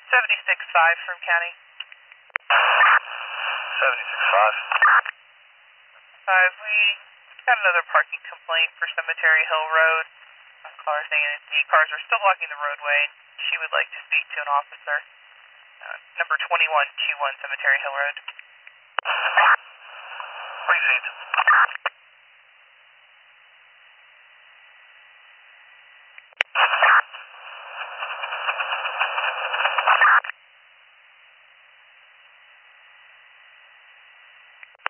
76-5 from county. 76-5. 5, we got another parking complaint for Cemetery Hill Road. A caller saying the cars are still blocking the roadway. She would like to speak to an officer. Number 2121 Cemetery Hill Road. Proceed.